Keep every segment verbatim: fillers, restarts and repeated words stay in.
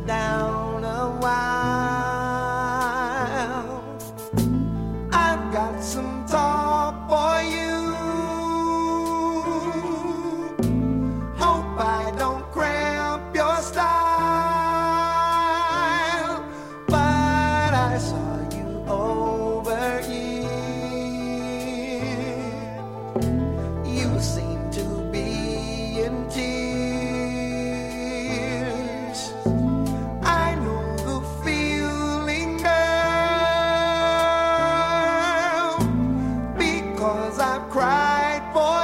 down a while. I've got some talk for you. Hope I don't cramp your style, but I saw you over here. You seem to be in tears. I know the feeling, girl, because I've cried for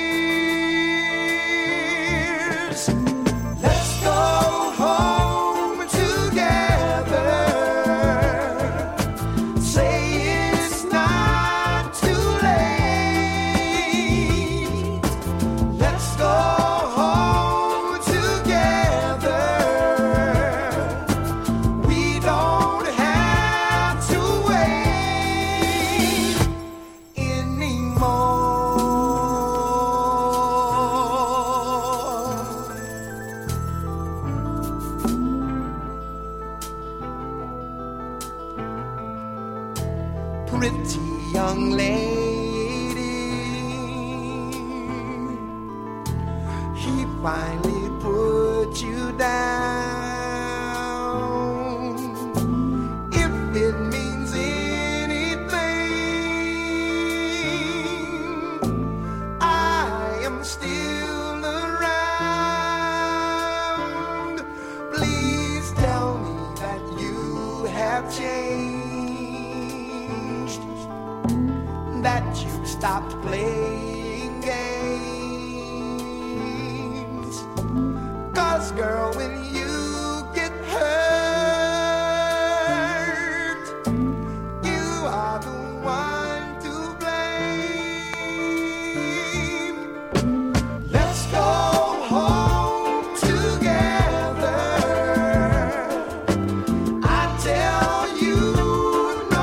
years. Let's go home together. Say it's not too late. Let's go home together. We don't have to wait anymore. Pretty young lady, he finally put you down. If it means anything, I am still around. Please tell me that you have changed, that you've stopped playing games. 'Cause girl, when you get hurt, you are the one to blame. Let's go home together. I tell you no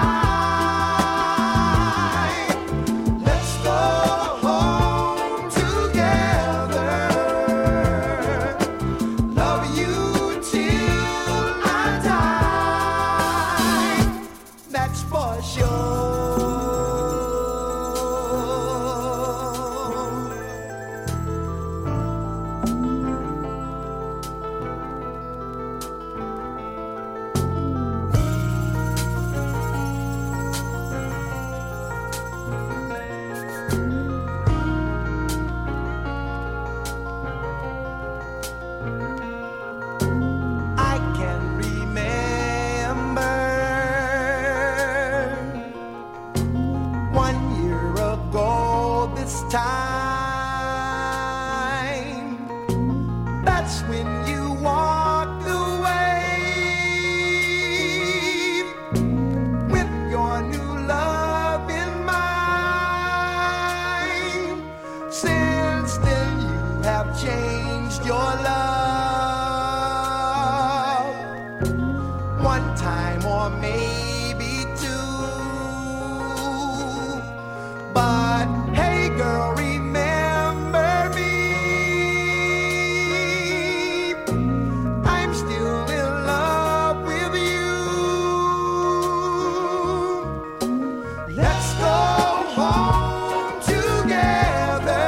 lie. Let's go home together. Love you till I die. That's for sure. I can remember one year ago this time. That's when you walked away with your new love in mind. Since then you have changed your love, one time or maybe two. But hey girl, remember me. I'm still in love with you. Let's go home together.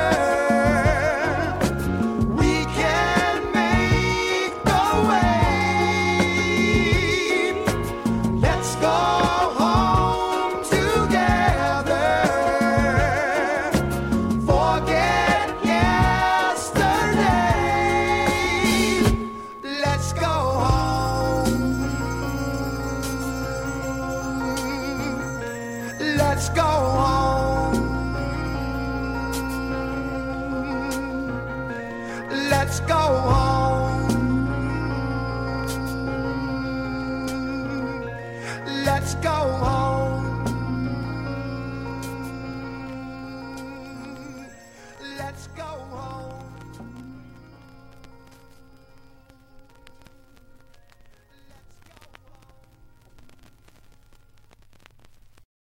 We can make a way. Let's go home together. Forget yesterday. Let's go home. Let's go home. Let's go home. Let's go home. Let's go